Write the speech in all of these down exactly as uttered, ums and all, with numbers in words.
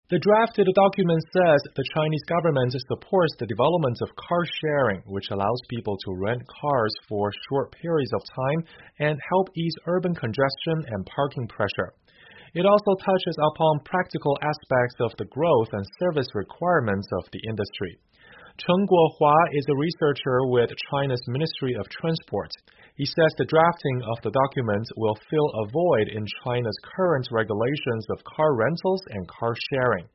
The drafted document says the Chinese government supports the development of car sharing, which allows people to rent cars for short periods of time and help ease urban congestion and parking pressure. It also touches upon practical aspects of the growth and service requirements of the industry. Cheng Guohua is a researcher with China's Ministry of Transport. He says the drafting of the document will fill a void in China's current regulations of car rentals and car sharing.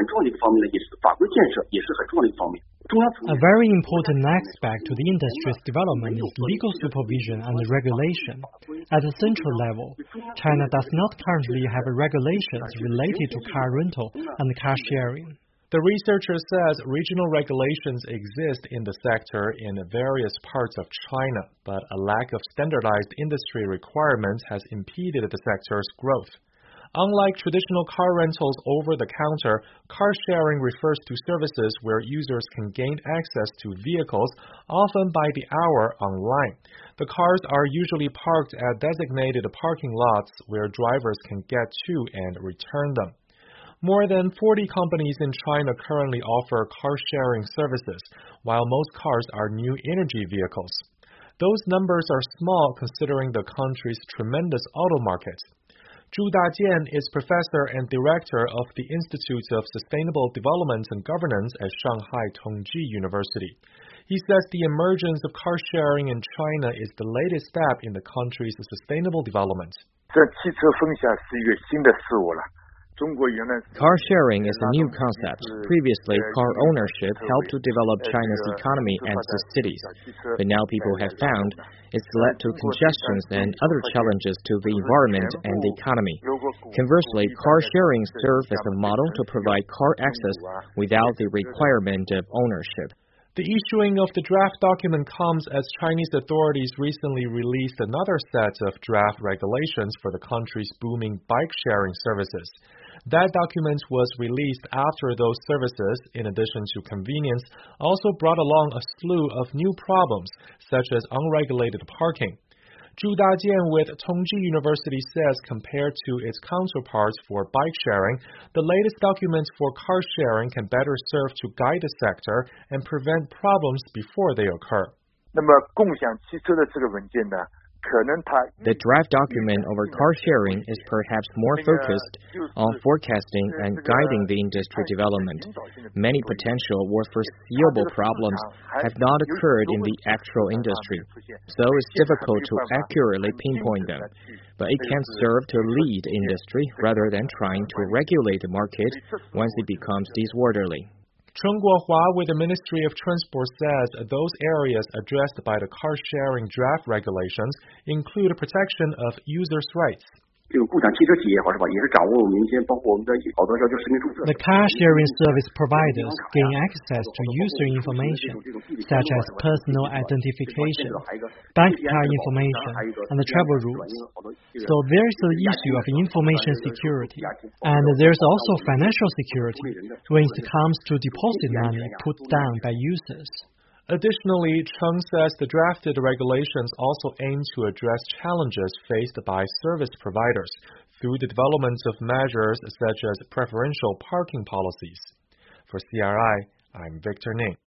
A very important aspect to the industry's development is legal supervision and regulation. At the central level, China does not currently have regulations related to car rental and car sharing. The researcher says regional regulations exist in the sector in various parts of China, but a lack of standardized industry requirements has impeded the sector's growth. Unlike traditional car rentals over the counter, car sharing refers to services where users can gain access to vehicles, often by the hour, online. The cars are usually parked at designated parking lots where drivers can get to and return them. More than forty companies in China currently offer car-sharing services, while most cars are new energy vehicles. Those numbers are small considering the country's tremendous auto market. Zhu Dajian is professor and director of the Institute of Sustainable Development and Governance at Shanghai Tongji University. He says the emergence of car-sharing in China is the latest step in the country's sustainable development. Car sharing is a new concept. Previously, car ownership helped to develop China's economy and the cities. But now people have found it's led to congestions and other challenges to the environment and the economy. Conversely, car sharing serves as a model to provide car access without the requirement of ownership. The issuing of the draft document comes as Chinese authorities recently released another set of draft regulations for the country's booming bike-sharing services. That document was released after those services, in addition to convenience, also brought along a slew of new problems, such as unregulated parking. Zhu Dajian with Tongji University says compared to its counterparts for bike sharing, the latest document for car sharing can better serve to guide the sector and prevent problems before they occur. The draft document over car sharing is perhaps more focused on forecasting and guiding the industry development. Many potential or foreseeable problems have not occurred in the actual industry, so it's difficult to accurately pinpoint them. But it can serve to lead industry rather than trying to regulate the market once it becomes disorderly. Cheng Guohua with the Ministry of Transport says those areas addressed by the car-sharing draft regulations include protection of users' rights. The car-sharing service providers gain access to user information, such as personal identification, bank card information, and the travel routes. So there is the issue of information security, and there is also financial security when it comes to deposit money put down by users. Additionally, Cheng says the drafted regulations also aim to address challenges faced by service providers through the development of measures such as preferential parking policies. For C R I, I'm Victor Ning.